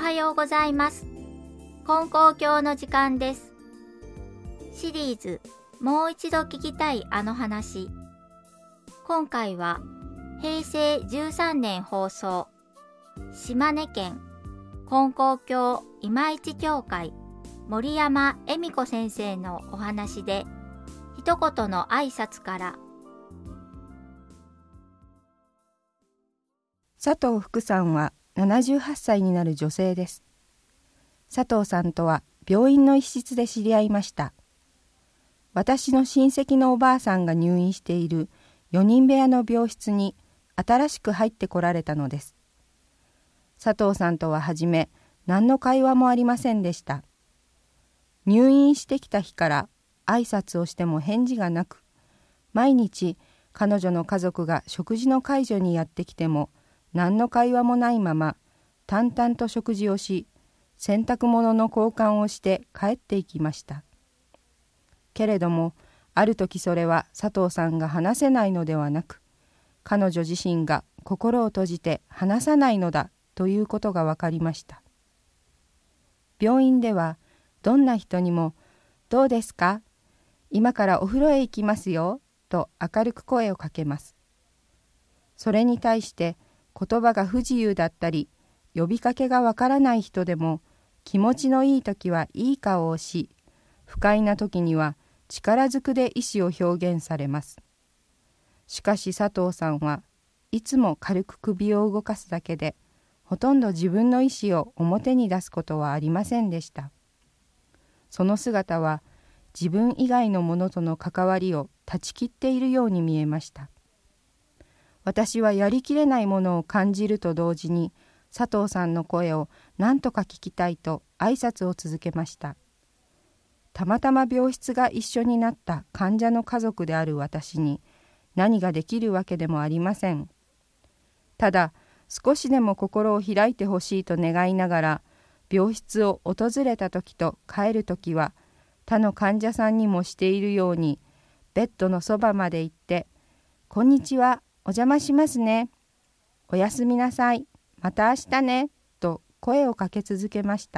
はようございます。金光教の時間です。シリーズもう一度聞きたいあの話。今回は平成13年放送、島根県金光教今市教会森山恵美子先生のお話で、一言の挨拶から。 佐藤福さんは78歳になる女性です。佐藤さんとは病院の一室で知り合いました。私の親戚のおばあさんが入院している4人部屋の病室に新しく入ってこられたのです。佐藤さんとははじめ何の会話もありませんでした。入院してきた日から挨拶をしても返事がなく、毎日彼女の家族が食事の介助にやってきても何の会話もないまま淡々と食事をし、洗濯物の交換をして帰っていきました。けれどもある時それは佐藤さんが話せないのではなく、彼女自身が心を閉じて話さないのだということが分かりました。病院ではどんな人にもどうですか？今からお風呂へ行きますよと明るく声をかけます。それに対して言葉が不自由だったり呼びかけがわからない人でも、気持ちのいい時はいい顔をし、不快な時には力ずくで意思を表現されます。しかし佐藤さんはいつも軽く首を動かすだけで、ほとんど自分の意思を表に出すことはありませんでした。その姿は自分以外のものとの関わりを断ち切っているように見えました。私はやりきれないものを感じると同時に、佐藤さんの声を何とか聞きたいと挨拶を続けました。たまたま病室が一緒になった患者の家族である私に何ができるわけでもありません。ただ少しでも心を開いてほしいと願いながら、病室を訪れた時と帰る時は他の患者さんにもしているように、ベッドのそばまで行って「こんにちは、お邪魔しますね。おやすみなさい。また明日ね」と声をかけ続けました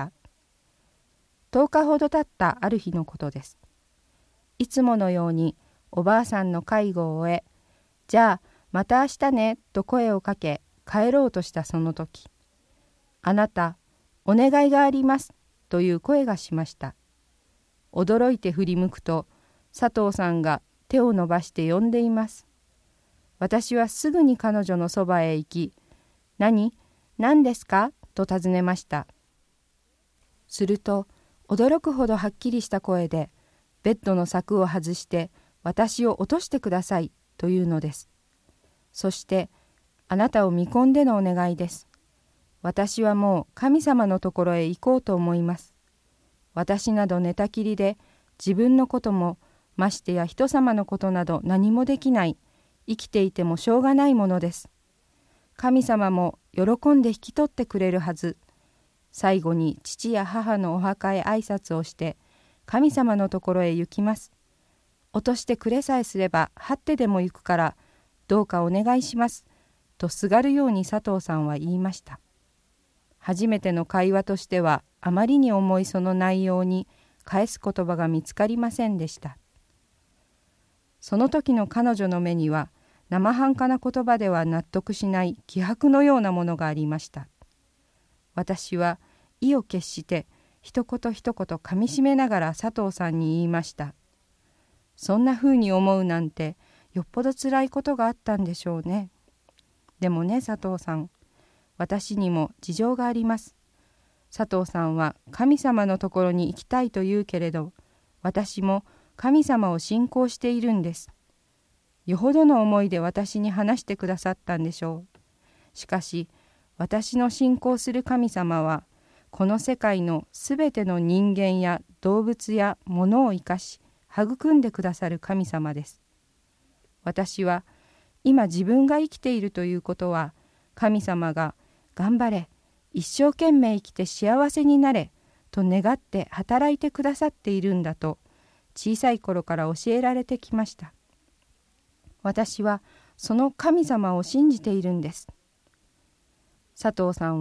。10日ほど経ったある日のことです。いつものようにおばあさんの介護を終え、じゃあまた明日ねと声をかけ帰ろうとしたその時、あなた、お願いがありますという声がしました。驚いて振り向くと、佐藤さんが手を伸ばして呼んでいます。私はすぐに彼女のそばへ行き、何ですかと尋ねました。すると、驚くほどはっきりした声で、ベッドの柵を外して私を落としてくださいというのです。そして、あなたを見込んでのお願いです。私はもう神様のところへ行こうと思います。私など寝たきりで、自分のことも、ましてや人様のことなど何もできない、生きていてもしょうがないものです。神様も喜んで引き取ってくれるはず。最後に父や母のお墓へ挨拶をして、神様のところへ行きます。落としてくれさえすれば、はってでも行くから、どうかお願いします。とすがるように佐藤さんは言いました。初めての会話としては、あまりに重いその内容に返す言葉が見つかりませんでした。その時の彼女の目には、生半可な言葉では納得しない気迫のようなものがありました。私は意を決して一言一言かみしめながら佐藤さんに言いました。そんなふうに思うなんてよっぽど辛いことがあったんでしょうね。でもね佐藤さん、私にも事情があります。佐藤さんは神様のところに行きたいと言うけれど、私も神様を信仰しているんです。よほどの思いで私に話してくださったんでしょう。しかし、私の信仰する神様は、この世界のすべての人間や動物や物を生かし、育んでくださる神様です。私は、今自分が生きているということは、神様が、頑張れ、一生懸命生きて幸せになれ、と願って働いてくださっているんだと、小さい頃から教えられてきました。私はその神様を信じているんです。佐藤さんは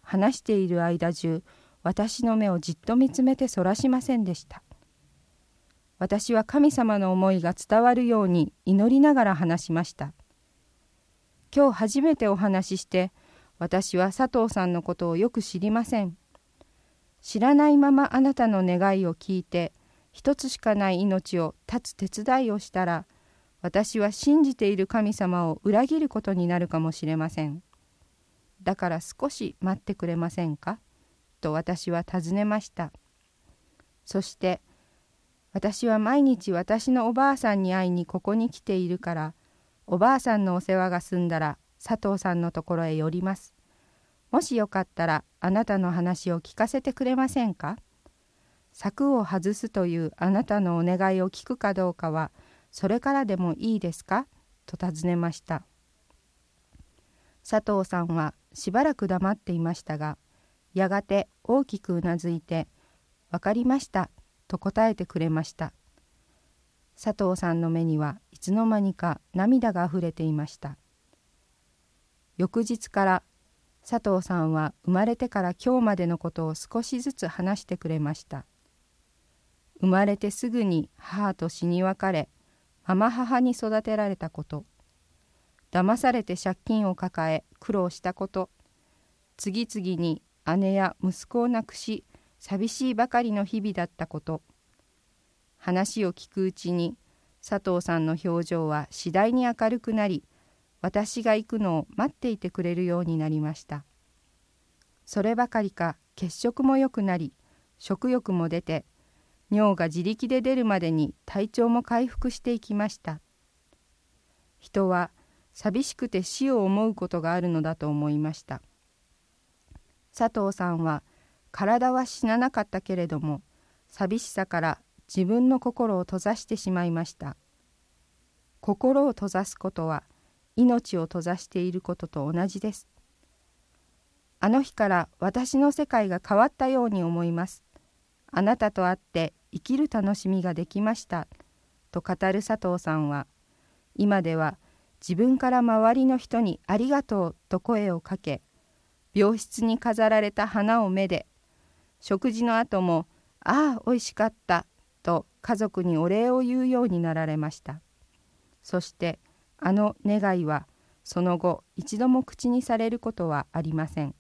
話している間中、私の目をじっと見つめてそらしませんでした。私は神様の思いが伝わるように祈りながら話しました。今日初めてお話しして、私は佐藤さんのことをよく知りません。知らないままあなたの願いを聞いて、一つしかない命を絶つ手伝いをしたら、私は信じている神様を裏切ることになるかもしれません。だから少し待ってくれませんかと私は尋ねました。そして、私は毎日私のおばあさんに会いにここに来ているから、おばあさんのお世話が済んだら佐藤さんのところへ寄ります。もしよかったらあなたの話を聞かせてくれませんか？柵を外すというあなたのお願いを聞くかどうかは、それからでもいいですか？と尋ねました。佐藤さんはしばらく黙っていましたが、やがて大きくうなずいて、わかりましたと答えてくれました。佐藤さんの目にはいつの間にか涙があふれていました。翌日から佐藤さんは生まれてから今日までのことを少しずつ話してくれました。生まれてすぐに母と死に別れ、ママ母に育てられたこと、騙されて借金を抱え苦労したこと、次々に姉や息子を亡くし寂しいばかりの日々だったこと、話を聞くうちに佐藤さんの表情は次第に明るくなり、私が行くのを待っていてくれるようになりました。そればかりか血色も良くなり、食欲も出て、尿が自力で出るまでに体調も回復していきました。人は寂しくて死を思うことがあるのだと思いました。佐藤さんは体は死ななかったけれども、寂しさから自分の心を閉ざしてしまいました。心を閉ざすことは命を閉ざしていることと同じです。あの日から私の世界が変わったように思います。あなたと会って生きる楽しみができましたと語る佐藤さんは、今では自分から周りの人にありがとうと声をかけ、病室に飾られた花をめで、食事の後もああおいしかったと家族にお礼を言うようになられました。そしてあの願いはその後一度も口にされることはありません。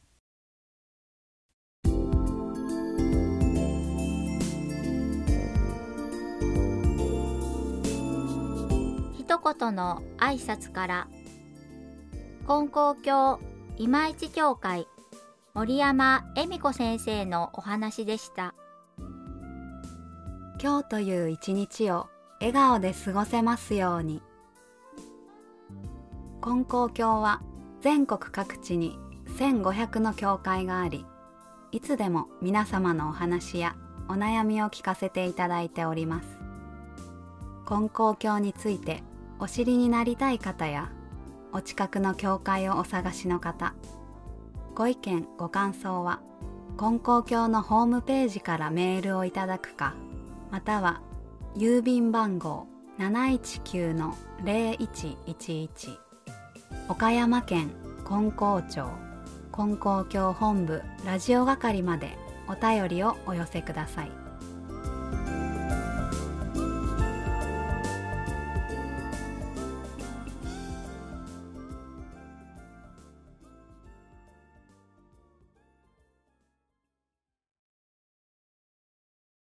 一言の挨拶から。金光教今市教会森山恵美子先生のお話でした。 今日という一日を笑顔で過ごせますように。金光教は全国各地に1500の教会があり、いつでも皆様のお話やお悩みを聞かせていただいております。金光教についてお知りになりたい方や、お近くの教会をお探しの方、ご意見ご感想は金光教のホームページからメールをいただくか、または郵便番号 719-0111 岡山県金光町金光教本部ラジオ係までお便りをお寄せください。